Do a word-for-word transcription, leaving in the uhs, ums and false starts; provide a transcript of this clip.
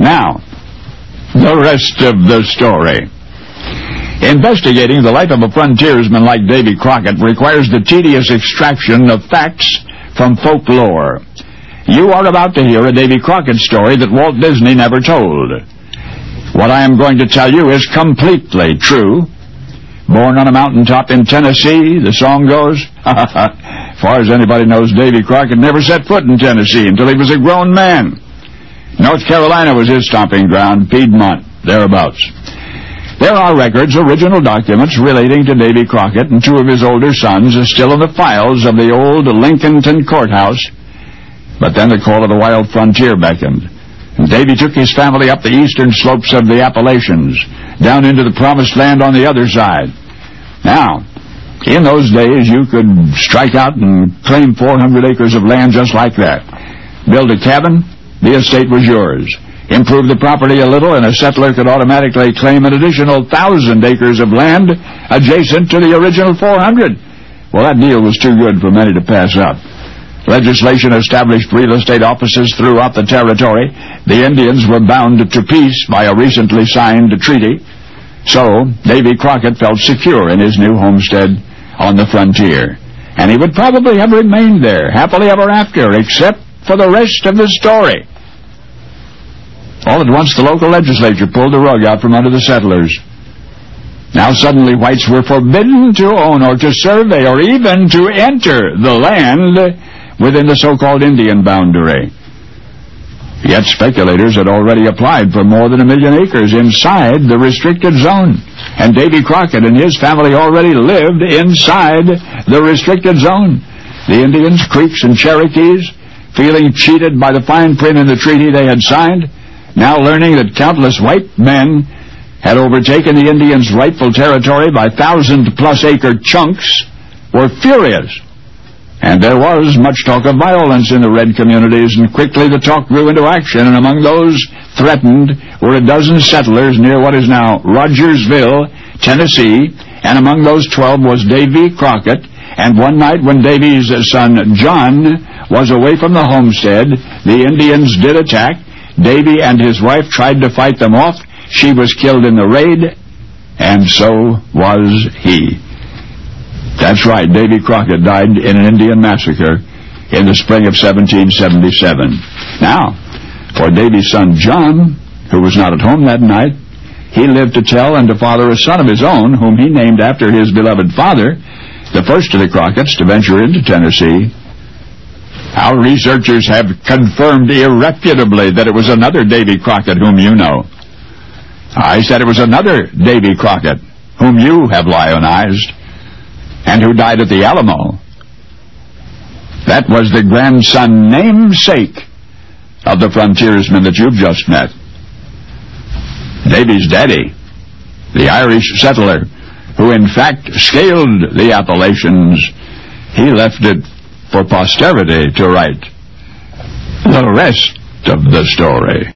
Now, the rest of the story. Investigating the life of a frontiersman like Davy Crockett requires the tedious extraction of facts from folklore. You are about to hear a Davy Crockett story that Walt Disney never told. What I am going to tell you is completely true. Born on a mountaintop in Tennessee, the song goes, as far as anybody knows, Davy Crockett never set foot in Tennessee until he was a grown man. North Carolina was his stomping ground, Piedmont, thereabouts. There are records, original documents, relating to Davy Crockett and two of his older sons are still in the files of the old Lincolnton courthouse. But then the call of the wild frontier beckoned, and Davy took his family up the eastern slopes of the Appalachians, down into the promised land on the other side. Now, in those days, you could strike out and claim four hundred acres of land just like that. Build a cabin, the estate was yours. Improve the property a little, and a settler could automatically claim an additional thousand acres of land adjacent to the original four hundred. Well, that deal was too good for many to pass up. Legislation established real estate offices throughout the territory. The Indians were bound to peace by a recently signed treaty. So, Davy Crockett felt secure in his new homestead on the frontier. And he would probably have remained there, happily ever after, except for the rest of the story. All at once, the local legislature pulled the rug out from under the settlers. Now suddenly whites were forbidden to own or to survey or even to enter the land within the so-called Indian boundary. Yet speculators had already applied for more than a million acres inside the restricted zone, and Davy Crockett and his family already lived inside the restricted zone. The Indians, Creeks, and Cherokees, feeling cheated by the fine print in the treaty they had signed, now learning that countless white men had overtaken the Indians' rightful territory by thousand-plus acre chunks, were furious. And there was much talk of violence in the red communities, and quickly the talk grew into action, and among those threatened were a dozen settlers near what is now Rogersville, Tennessee, and among those twelve was Davy Crockett. And one night when Davy's son John was away from the homestead, the Indians did attack. Davy and his wife tried to fight them off. She was killed in the raid, and so was he. That's right, Davy Crockett died in an Indian massacre in the spring of seventeen seventy-seven. Now, for Davy's son John, who was not at home that night, he lived to tell and to father a son of his own, whom he named after his beloved father, the first of the Crocketts to venture into Tennessee. Our researchers have confirmed irrefutably that it was another Davy Crockett whom you know. I said it was another Davy Crockett whom you have lionized, and who died at the Alamo. That was the grandson namesake of the frontiersman that you've just met. Davy's daddy, the Irish settler, who in fact scaled the Appalachians, he left it for posterity to write the rest of the story.